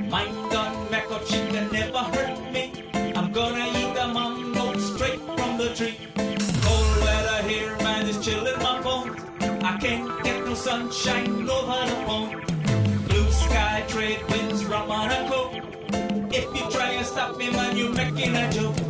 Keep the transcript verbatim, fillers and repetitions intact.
Mind gun, back up, she can never hurt me. I'm gonna eat the mango straight from the tree. Cold weather here, man, is chilling my bones. I can't get no sunshine over the phone. Blue sky, trade winds, rum on a coke. If you try and stop me, man, you're making a joke.